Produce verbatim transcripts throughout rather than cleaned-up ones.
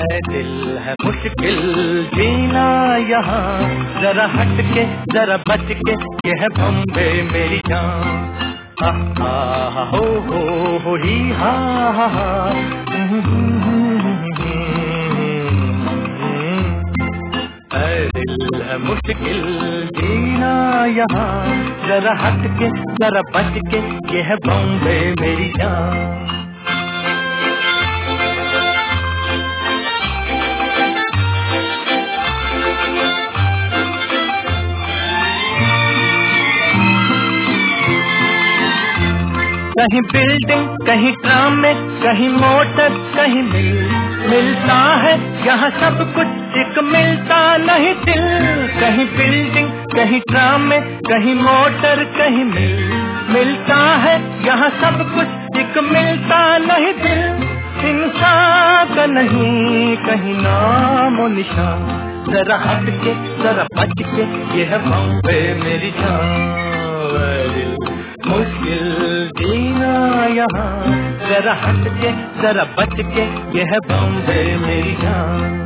है दिल है मुश्किल जीना यहाँ, जरा हट के जरा बच के, ये है बॉम्बे मेरी जान। हा हा हो हो हो ही हा हा हा। है दिल है मुश्किल जीना यहाँ, जरा हट के जरा बच के, ये है बॉम्बे मेरी जान। कहीं बिल्डिंग कहीं ट्राम में, कहीं मोटर कहीं मिल मिलता है यहाँ सब कुछ, एक मिलता नहीं दिल। कहीं बिल्डिंग कहीं ट्राम में, कहीं मोटर कहीं मिल मिलता है यहाँ सब कुछ, एक मिलता नहीं दिल। इंसान का नहीं कहीं नाम और निशान, जरा हट के जरा बच के, ये है बॉम्बे मेरी जान। मुश्किल जीना यहाँ, जरा हट के जरा बच के, ये है बॉम्बे मेरी जान।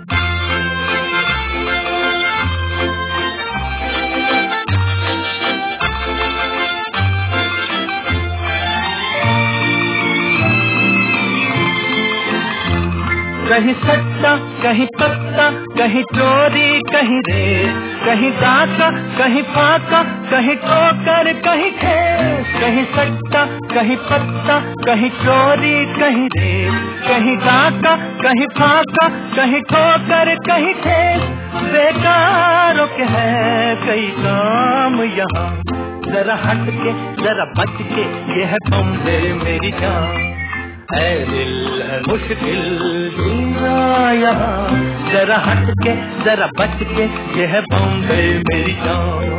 कहीं सट्टा कहीं पत्ता, कहीं चोरी कहीं रेत, कहीं डाका कहीं फाका, कहीं ठोकर कहीं ठेस। कहीं सट्टा कहीं पत्ता, कहीं चोरी कहीं रेत, कहीं डाका कहीं फाका, कहीं ठोकर कहीं ठेस। बेकारों के है कई काम यहाँ, जरा हट के जरा बच के, ये है बॉम्बे मेरी जान। है दिल है मुश्किल जीना यहाँ, जरा हट के जरा बच के, ये है बॉम्बे मेरी जान।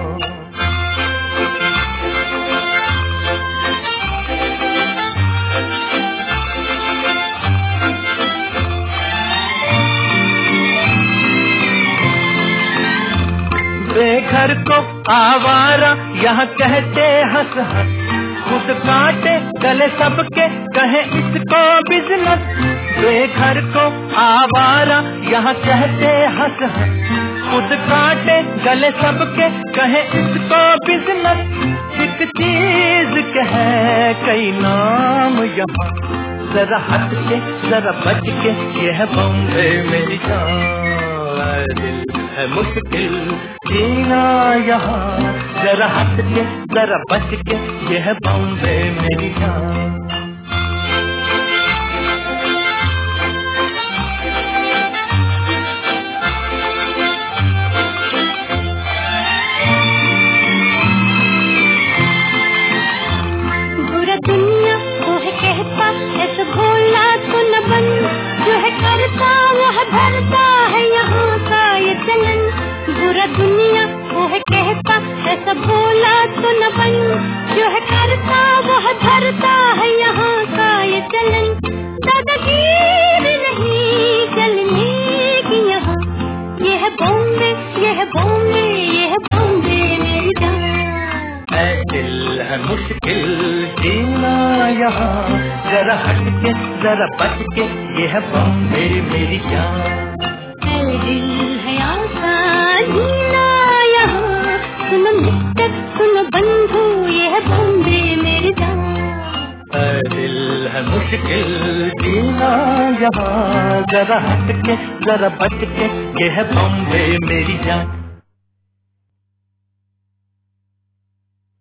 बेघर को आवारा यहाँ कहते हंस हंस, खुद काटे गले सबके कहे इसको बिजनेस। बेघर को आवारा यहाँ कहते हंस हंस, खुद काटे गले सबके कहे इसको बिजनेस। एक चीज के है कई नाम यहाँ, जरा हट के जरा बच के, ये है बॉम्बे मेरी जान। दिल है मुश्किल जीना यहाँ, जरा हट के जरा बच के, ये है बॉम्बे मेरी जान। बुरा दुनिया वो है कहता, ऐसा भोला तो न बन, जो है करता वह धरता है यहाँ का ये चलन। बुरा दुनिया वो है कहता, ऐसा भोला तो न बन, जो है करता वह धरता है यहाँ का ये चलन। दादागीरी नहीं चलने की यहाँ, ये है बॉम्बे ये है बॉम्बे ये है बॉम्बे मेरी जान। है दिल है मुश्किल जीना यहाँ, जरा हट के जरा बच के, ये है बॉम्बे मेरी जान। है दिल है आसान जीना यहाँ, सुनो मिस्टर सुनो बंधु, ये है बॉम्बे मेरी जान। है दिल है मुश्किल जीना यहाँ, जरा हट के जरा बच के, ये है बॉम्बे मेरी जान।